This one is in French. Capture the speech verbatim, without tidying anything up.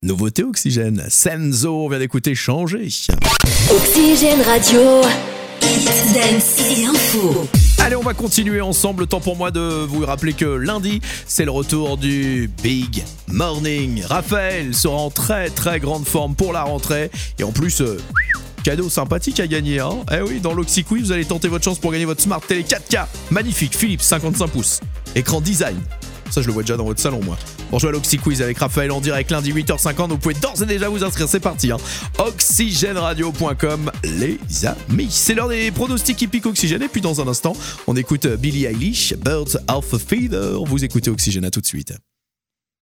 Nouveauté Oxygène, Senzo, on vient d'écouter Changer. Oxygène Radio, Hit, Dance et Info. Allez, on va continuer ensemble. Temps pour moi de vous rappeler que lundi, c'est le retour du Big Morning. Raphaël sera en très très grande forme pour la rentrée. Et en plus, euh, cadeau sympathique à gagner. Hein. Eh oui, dans l'Oxy Quiz, vous allez tenter votre chance pour gagner votre Smart Télé quatre K. Magnifique, Philips cinquante-cinq pouces. Écran design. Ça, je le vois déjà dans votre salon, moi. Pour jouer à l'Oxy Quiz avec Raphaël en direct lundi huit heures cinquante, vous pouvez d'ores et déjà vous inscrire. C'est parti. Hein. oxygène radio point com, les amis. C'est l'heure des pronostics hippiques Oxygène. Et puis dans un instant, on écoute Billie Eilish, Birds of a Feather. Vous écoutez Oxygène, à tout de suite.